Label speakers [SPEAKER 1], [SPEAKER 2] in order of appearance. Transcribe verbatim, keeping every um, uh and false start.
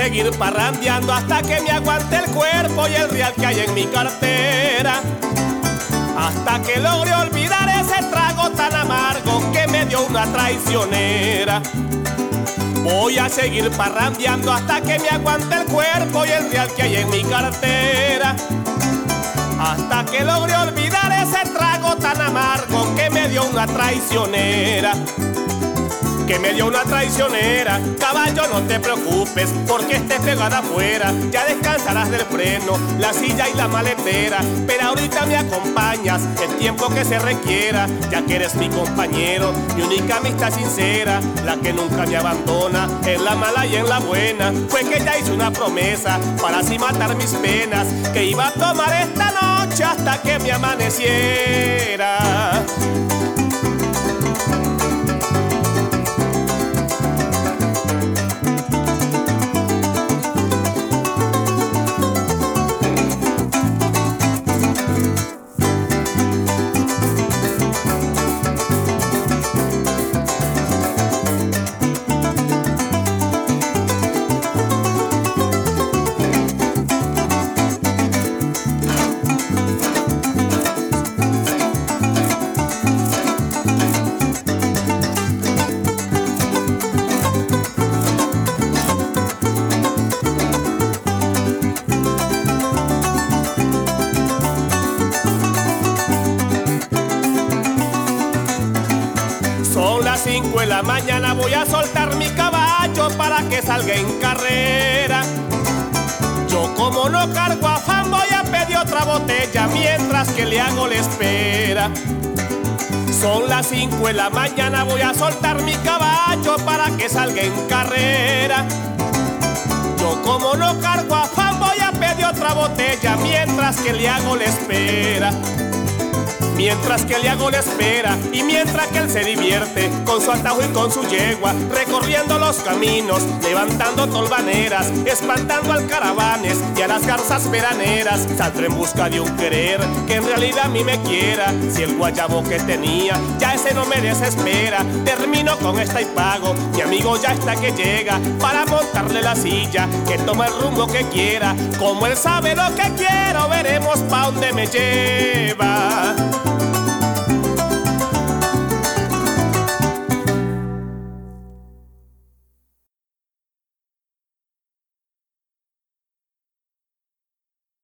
[SPEAKER 1] seguir parrandeando hasta que me aguante el cuerpo y el real que hay en mi cartera. Hasta que logre olvidar ese trago tan amargo que me dio una traicionera. Voy a seguir parrandeando hasta que me aguante el cuerpo y el real que hay en mi cartera. Hasta que logre olvidar ese trago tan amargo que me dio una traicionera. Que me dio una traicionera. Caballo, no te preocupes porque estés pegada afuera. Ya descansarás del freno, la silla y la maletera. Pero ahorita me acompañas el tiempo que se requiera. Ya que eres mi compañero, mi única amistad sincera, la que nunca me abandona en la mala y en la buena. Fue que ya hice una promesa para así matar mis penas, que iba a tomar esta noche hasta que me amaneciera. Cinco de la mañana voy a soltar mi caballo para que salga en carrera. Yo como no cargo afán voy a pedir otra botella mientras que le hago la espera. Son las cinco de la mañana, voy a soltar mi caballo para que salga en carrera. Yo como no cargo afán voy a pedir otra botella mientras que le hago la espera. Mientras que le hago la espera y mientras que él se divierte con su atajo y con su yegua, recorriendo los caminos, levantando tolvaneras, espantando al caravanes y a las garzas veraneras. Saldré en busca de un querer que en realidad a mí me quiera. Si el guayabo que tenía ya ese no me desespera, termino con esta y pago. Mi amigo ya está que llega para montarle la silla, que toma el rumbo que quiera. Como él sabe lo que quiero, veremos pa' dónde me lleva.